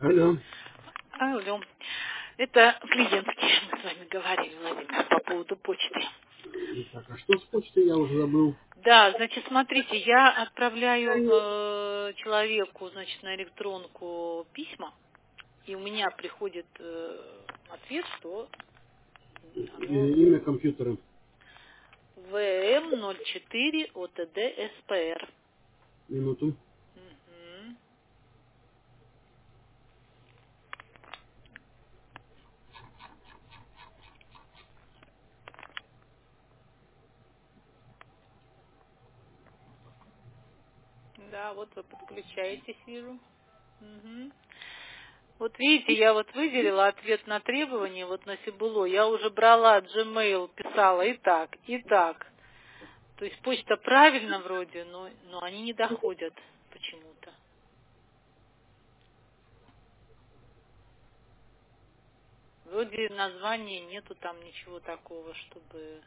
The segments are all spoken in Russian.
Алло. Алло. Это клиентский, мы с вами говорили, Владимир, по поводу почты. Так, а что с почтой, я уже забыл. Да, значит, смотрите, я отправляю человеку, значит, на электронку письма, и у меня приходит ответ, что оно Имя компьютера. ВМ04 ОТД СПР. Минуту. Мгм. Да, вот вы подключаетесь, вижу. Мгм. Вот видите, я вот выделила ответ на требование, вот на Сибуло. Я уже брала Gmail, писала и так, и так. То есть почта правильно вроде, но они не доходят почему-то. Вроде названия нету там ничего такого, чтобы...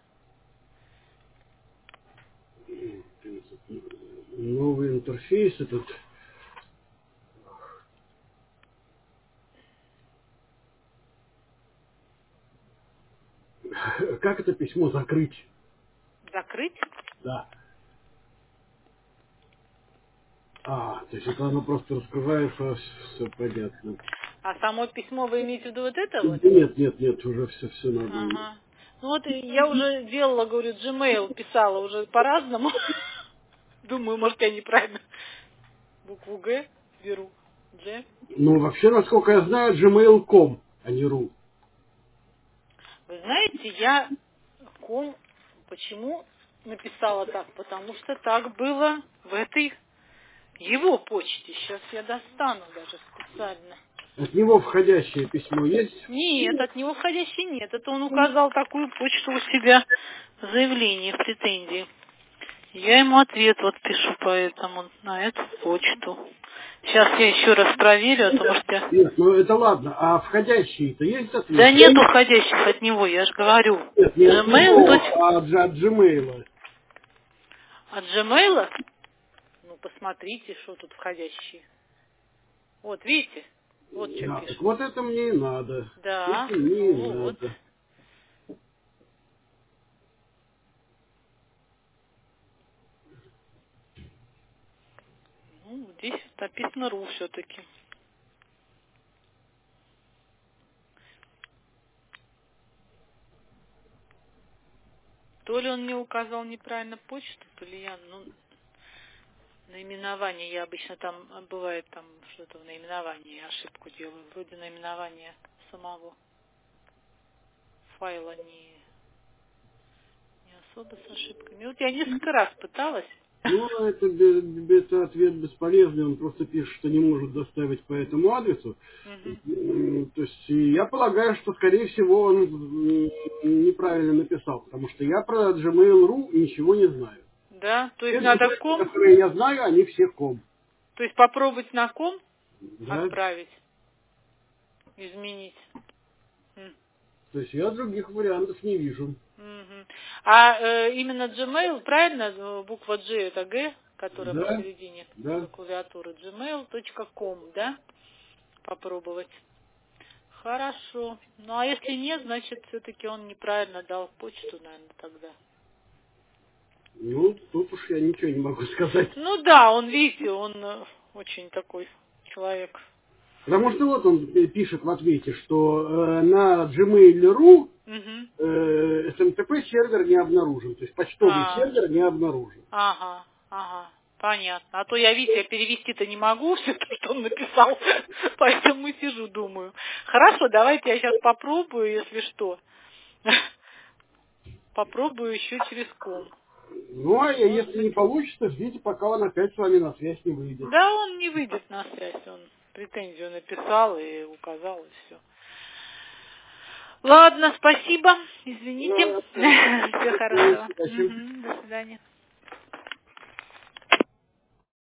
Новый интерфейс этот. Как это письмо закрыть? Закрыть? Да. То есть это оно просто раскрывается, все понятно. А само письмо вы имеете в виду вот это вот? Нет, уже все нормально. Ага. Ну вот я уже делала, говорю, Gmail писала уже по-разному. Думаю, может, я неправильно букву Г беру. G. Ну, вообще, насколько я знаю, gmail.com, а не ru. Вы знаете, я почему написала так? Потому что так было в этой его почте. Сейчас я достану даже специально. От него входящее письмо есть? Нет, от него входящей нет. Это он указал такую почту у себя в заявлении, в претензии. Я ему ответ вот пишу поэтому на эту почту. Сейчас я еще раз проверю, а то может я... Нет, ну это ладно. А входящие-то есть Да ответ? нет уходящих от него, я же говорю. Нет, не от Gmail, него, а от Gmail. от Gmail? Ну, посмотрите, что тут входящие. Вот, видите? Вот что Да, так пишет. вот это мне и надо. Да, Это мне и ну вот. надо. Ну, здесь написано РУ все-таки. То ли он мне указал неправильно почту, то ли я, наименование, я обычно там, бывает там что-то в наименовании, ошибку делаю. Вроде наименование самого файла не особо с ошибками. Вот я несколько раз пыталась. Ну, это ответ бесполезный, он просто пишет, что не может доставить по этому адресу. Мгм. То есть я полагаю, что, скорее всего, он неправильно написал, потому что я про Gmail.ru ничего не знаю. Да, то есть Все надо документы, ком, которые я знаю, они все ком. то есть попробовать на ком Да? отправить, изменить. М. То есть я других вариантов не вижу. Мгм. А именно Gmail, правильно, буква G это G, которая Да? посередине Да? клавиатуры, gmail.com, да? Попробовать. Хорошо. Ну а если нет, значит все-таки он неправильно дал почту, наверное, тогда. Ну, тут уж я ничего не могу сказать. Ну да, он, видите, он очень такой человек. Потому что вот он пишет в ответе, что на Gmail.ru Угу. SMTP сервер не обнаружен. То есть почтовый сервер не обнаружен. Ага, понятно. А то я, видите, я перевести-то не могу все то, что он написал, поэтому сижу, думаю. Хорошо, давайте я сейчас попробую, если что. Попробую еще через ком. Ну, а Может если быть. не получится, ждите, пока он опять с вами на связь не выйдет. Да, он не выйдет на связь, он претензию написал и указал, и все. Ладно, спасибо, извините. Да, Всего хорошего. удачи. До свидания.